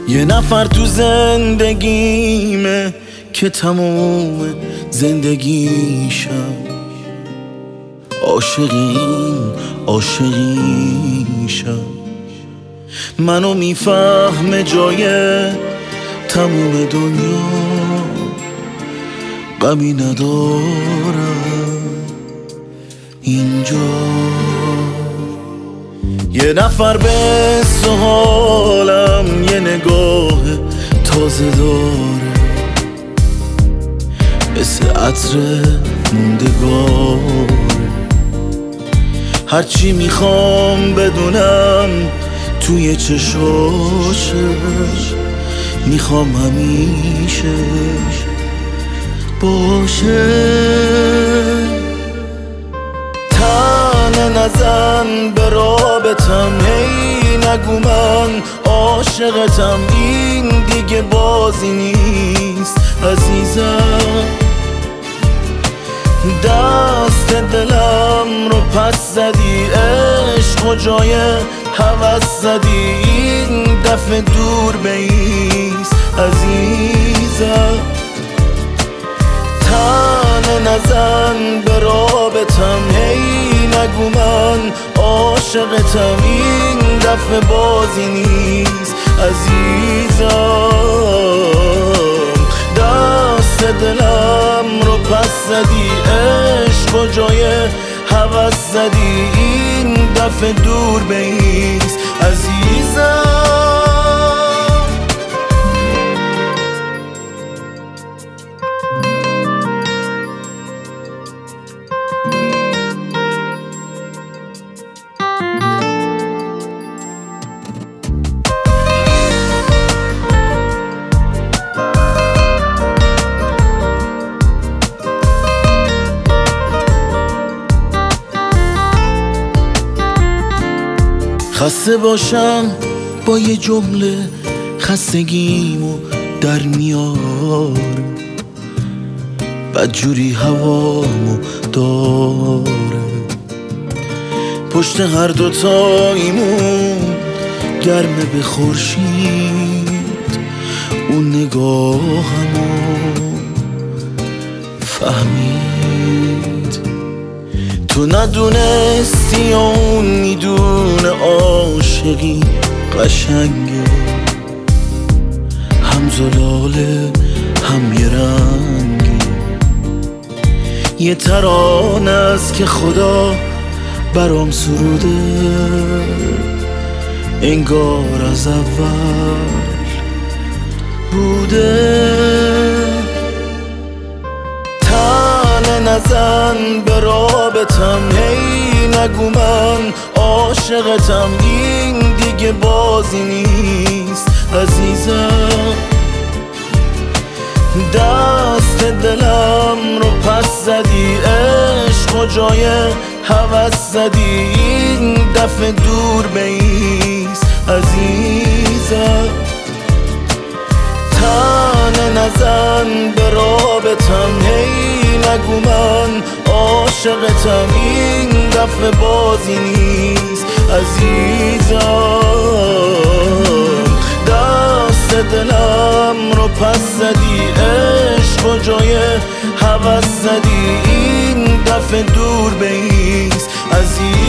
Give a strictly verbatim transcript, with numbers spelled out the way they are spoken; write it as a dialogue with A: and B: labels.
A: یه نفر تو زندگیمه که تموم زندگیشم عاشقین عاشقیشم. منو میفهمه جای تموم دنیا غمی ندارم اینجا. یه نفر به سوالم یه نگاه تازه داره، مثل عطر موندگاره. هرچی میخوام بدونم توی چشاشش، میخوام همیشه باشه. تن نزن به رابطم، هی نگو من عاشقتم، این دیگه بازی نیست عزیزم. دست دلم رو پس زدی، عشق و جای هوس زدی، این دفعه دور بیست عزیزم. تن نزن به رابطم، هی نگو من عاشقتم، این دفعه بازی نیست عزیزم. دست دلم رو پس زدی، عشق و جای هوس زدی، این دفعه دور بیست عزیزم. خسته باشم با یه جمله خستگیمو در میاره، بدجوری هوامو داره. پشت هر دوتاییمون گرمه به خورشید، اون نگاهمو فهمید. تو ندونستی اون میدونه عاشقی قشنگه، هم زلاله هم یه رنگه. یه ترانه است که خدا برام سروده، انگار از اول بوده. نزن به رابطم، هی نگو من عاشقتم، این دیگه بازی نیست عزیزم. دست دلم رو پس زدی، عشق و جای هوس زدی، این دفعه دور بیست عزیزم. تن نزن به رابطم، هی نگو من عاشقتم، این دفعه بازی نیست عزیزم. دست دلم رو پس زدی، عشق و جای هوس زدی، این دفعه دور بیست عزیزم.